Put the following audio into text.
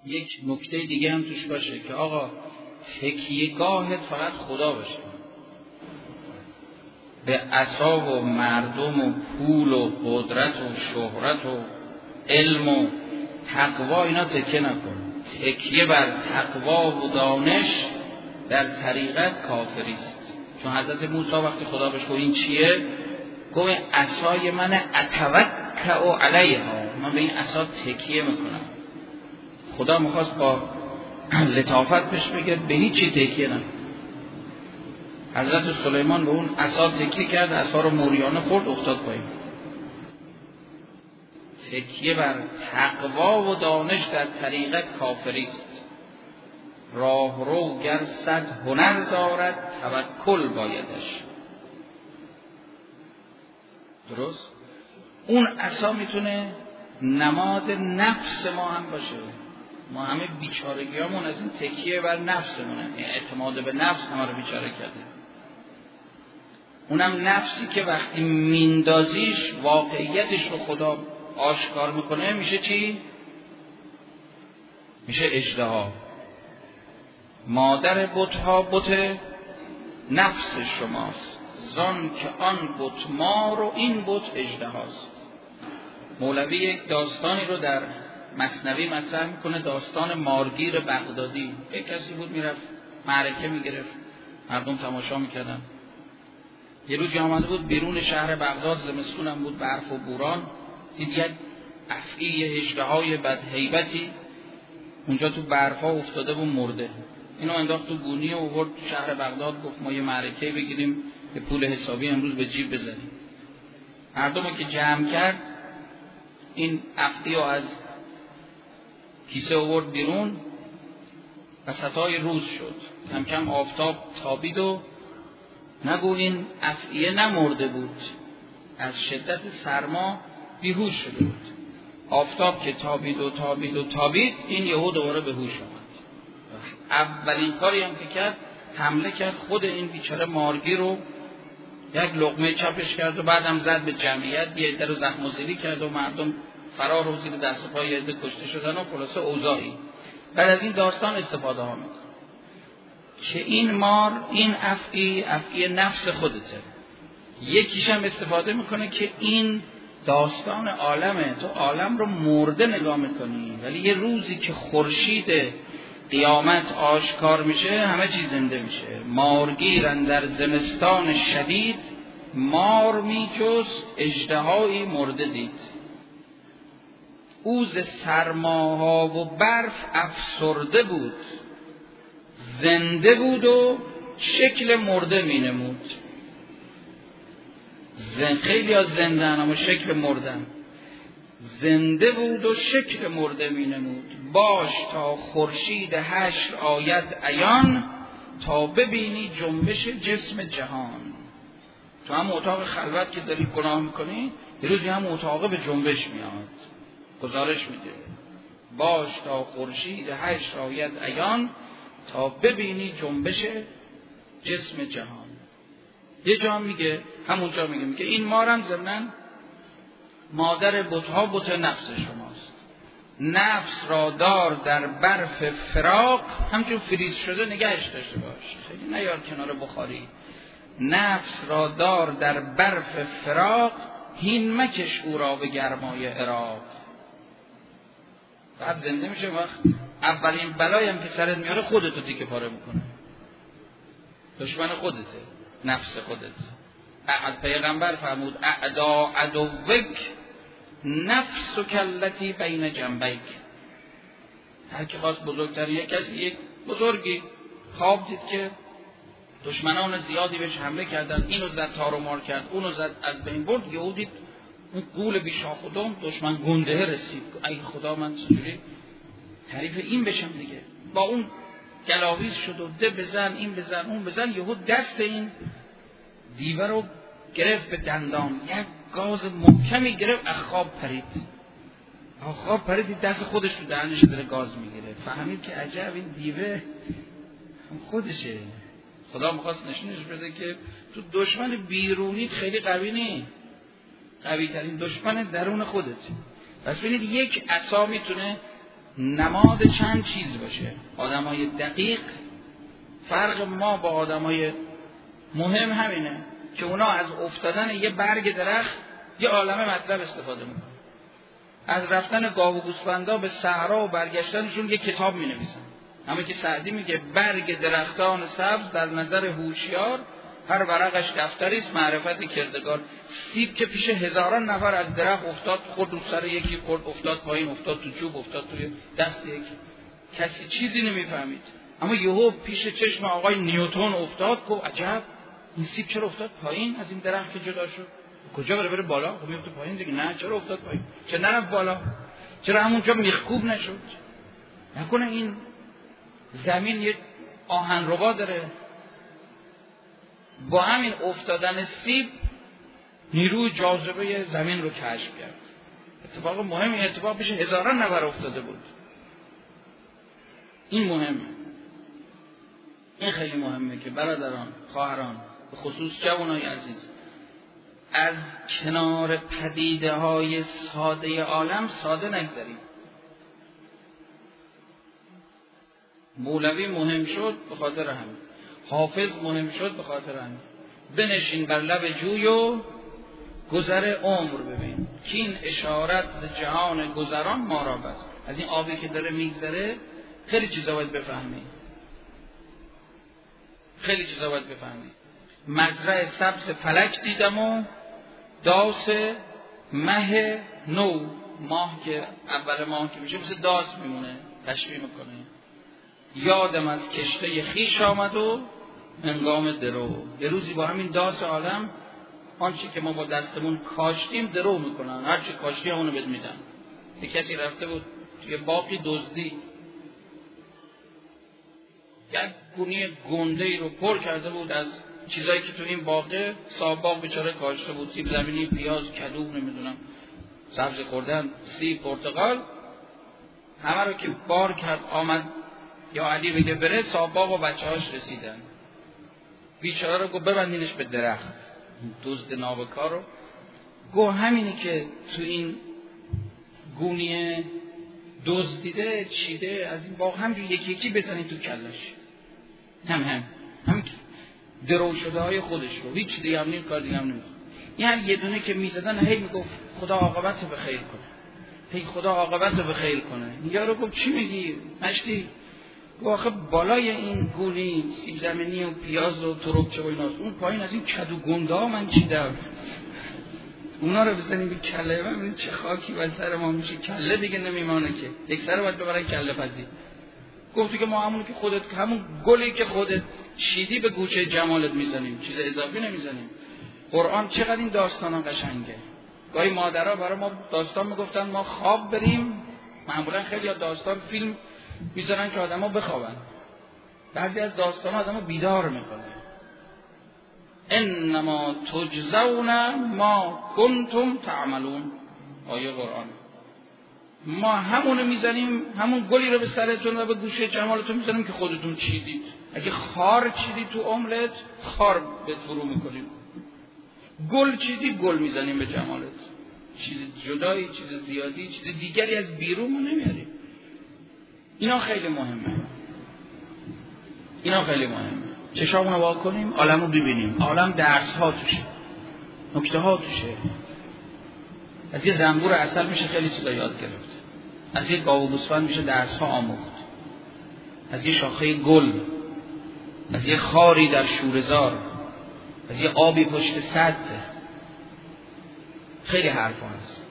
یک نکته دیگه هم توش باشه که آقا تکیه‌گاهت فقط خدا باشه، به عصا و مردم و پول و قدرت و شهرت و علم و تقوا اینا تکیه نکن. تکیه بر تقوا و دانش در طریقت کافری است. چون حضرت موسی وقتی خدا بهش گفت این چیه، گفت عصای من اتوکا علیها، من به این عصا تکیه میکنم. خدا میخواست با لطافت بهش بگه به هیچی تکیه نکن. حضرت سلیمان به اون عصا تکیه کرد، عصا رو موریانه خورد، افتاد پایین. تکیه بر تقوا و دانش در طریقت کافری است. راهرو گر صد هنر دارد توکل بایدش. درست؟ اون عصا میتونه نماد نفس ما هم باشه. ما همه بیچارگیامون از این تکیه بر نفسمونه، اعتماد به نفس همه رو بیچاره کرده. اونم نفسی که وقتی میندازیش واقعیتش رو خدا آشکار میکنه میشه چی؟ میشه اژدها. مادر بت‌ها بت نفس شماست، زان که آن بت مار و این بت اژدهاست. مولوی یک داستانی رو در مثنوی مطرح میکنه، داستان مارگیر بغدادی. یک کسی بود میرفت معرکه میگرفت، مردم تماشا میکردن. یه روز آمده بود بیرون شهر بغداد، زمستون هم بود، برف و بوران، دید یک افعی اژدهای بد هیبتی اونجا تو برفا افتاده بود مرده. اینو انداخت تو گونی و آورد شهر بغداد، گفت ما یه معرکه بگیریم که پول حسابی امروز به جیب بزنیم. مردمو که جمع کرد، این افعی رو از کیسه آورد بیرون، وسطای روز شد، کم کم آفتاب تابید و نگو این افعیه نمرده بود، از شدت سرما بیهوش شده بود. آفتاب که تابید و تابید و تابید، این یهو دوباره به هوش آمد. اولین کاری هم که کرد حمله کرد، خود این بیچاره مارگیر رو یک لقمه چپش کرد و بعدم زد به جمعیت، یه عده رو زخم و زیری کرد و مردم فرار و زیر دست و پای یه عده کشته شدن و خلاصه اوضاعی. بعد از این داستان استفاده ها میکنه که این مار، این افعی نفس خودته. یکیش هم استفاده میکنه که این داستان عالمه، تو عالم رو مرده نگاه میکنی، ولی یه روزی که خورشید قیامت آشکار میشه همه چیز زنده میشه. مارگیر اندر زمستان شدید، مار میجست اژدهایی مرده دید. او ز سرماها و برف افسرده بود، زنده بود و شکل مرده مینمود. خیلی ها زندن اما شکل مردن. زنده بود و شکل مرده مینمود. باش تا خورشید حشر آید عیان، تا ببینی جنبش جسم جهان. تو هم اتاق خلوت که داری گناه میکنی، یه روزی هم اتاق به جنبش میاد، گزارش میده. باش تا خورشید حشر آید عیان، تا ببینی جنبش جسم جهان. یه جا میگه، همونجا میگه این مارم ضمناً مادر بت‌ها بت نفس شماست. نفس را دار در برف فراق، همچون فریز شده نگهش داشته باش، خیلی نیار کنار بخاری. نفس را دار در برف فراق، هین مکش او را به گرمای عراق. بعد زنده میشه، وقت اولین بلایی هم که سرت میاره خودتو دیگه پاره میکنه. دشمن خودته، نفس خودت. پیغمبر فرمود اعدا عدوک نفس و کلتی بین جنبیک. هر که خواست بزرگتر، یک بزرگی خواب دید که دشمنان زیادی بهش حمله کردن، اینو زد تار و مار کرد، اونو زد از بین برد. یهو دید اون غول بیشاخ و دم دشمن گنده رسید. ای خدا من چجوری حریف این بشم دیگه. با اون گلاویز شد و ده بزن این بزن اون بزن. یهو دست این دیوه رو گرفت به دندان، یک گاز محکمی گرفت، از خواب پرید دست خودش تو دهنش داره گاز میگیره. فهمید که عجب این دیوه خودشه. خدا میخواست نشونش بده که تو دشمن بیرونیت خیلی قوی نیست، قوی ترین دشمن درون خودت. پس ببینید یک عصا میتونه نماد چند چیز باشه. آدمای دقیق، فرق ما با آدمای مهم همینه که اونا از افتادن یه برگ درخت یه عالمه مطلب استفاده میکنن. از رفتن گاو و گوسفندا به صحرا و برگشتنشون یه کتاب مینویسن. همه که سعدی میگه برگ درختان سبز در نظر هوشیار، هر ورقش دفتری است معرفت کردگار. سیب که پیش هزاران نفر از درخت افتاد، خورد رو سر یکی، خورد افتاد پایین، افتاد تو چوب، افتاد توی دست یکی، کسی چیزی نمیفهمید. اما یهو پیش چشم آقای نیوتن افتاد، گفت عجب این سیب چرا افتاد پایین از این درخت که جدا شد؟ کجا بره بالا؟ خب میفته پایین دیگه. نه چرا افتاد پایین؟ چرا نرفت بالا؟ چرا همونجا میخکوب نشد؟ نکنه این زمین یک آهنربا داره؟ با همین افتادن سیب نیروی جاذبه زمین رو کشف کرد. اتفاق مهمی، اتفاق پیش هزاران نفر افتاده بود. این مهمه، این خیلی مهمه که برادران، خواهران، به خصوص جوانای عزیز، از کنار پدیده های ساده عالم ساده نگذاریم. مولوی مهم شد به خاطر همین، حافظ مهم شد به خاطر همین. بنشین بر لب جوی و گذر عمر ببین که این اشارت ز جهان گذران ما را بس. از این آبی که داره میگذره خیلی چیزا باید بفهمی، خیلی چیزا باید بفهمی. مزرع سبز فلک دیدم و داس مه نو، ماه که اول ماه که میشه مثل داس میمونه، تشبیه میکنه. یادم از کشته خیش آمد و هنگام درو. یه روزی با همین داس عالم آنچه که ما با دستمون کاشتیم درو میکنن، هرچی کاشتی همونو بهت میدن. یه کسی رفته بود توی باقی دزدی، یک گونی گنده‌ای رو پر کرده بود از چیزایی که تو این باغه، صاحب باغ بیچاره کاشته بود، سیب زمینی، پیاز، کدو، نمیدونم سبزی خوردن، سیب، پرتقال، همه رو که بار کرد آمد یا علی بگه بره، صاحب باغ و بچه‌هاش رسیدن. بیچاره رو گفت ببندینش به درخت، دزد نابکار رو گفت همینی که تو این گونی دزدیده چیده از این باغ همجور یکی یکی بزنید تو کلش، هم درو شده های خودش رو، هیچ دیگه هم نیم کار دیگه هم نمیخواد. یعنی یه دونه که میزدن هی میگفت خدا عاقبت رو بخیر کنه، هی خدا عاقبت رو بخیر کنه. یارو گفت چی میگی مشتی؟ گفت آخه بالای این گونی سیب زمینی و پیاز و تربچه و ایناست، اون پایین از این کدو گنده ها من چیدم، اونا رو بزنیم به کله من، ببین چه خاکی بر سر ما میشه، کله دیگه نمیمانه که یک سر باید ببرن کله پزی. گفت که ما همون که خودت، همون گلی که خودت چیدی به گوشه جمالت میزنیم، چیز اضافی نمیزنیم. قرآن چقدر این داستانا قشنگه. گاهی مادرها برای ما داستان میگفتن ما خواب بریم، معمولا خیلی داستان فیلم میذارن که آدما بخوابن، بعضی از داستان آدمو بیدار میکنه. انما تجزون ما کنتم تعملون، آیه قرآن. ما همونو میزنیم، همون گلی رو به سرتون و به گوشه جمالتون میزنیم که خودتون چیدید. اگه خار چیدید تو املت، خار به فرو میکنیم. گل چیدید، گل میزنیم به جمالت. چیز جدایی، چیز زیادی، چیز دیگری از بیرون ما نمیاریم. اینا خیلی مهمه، اینا خیلی مهمه. چشامونو وا کنیم، عالمو ببینیم. عالم درس ها توشه، نکته ها توشه. از یه زنبور عسل میشه خیلی چیزا یاد گرفت، از یه گاو و گوسفند میشه درس ها آموخت، از یه شاخه گل، از یه خاری در شوره‌زار، از یه آبی پشت سد، خیلی حرف هست.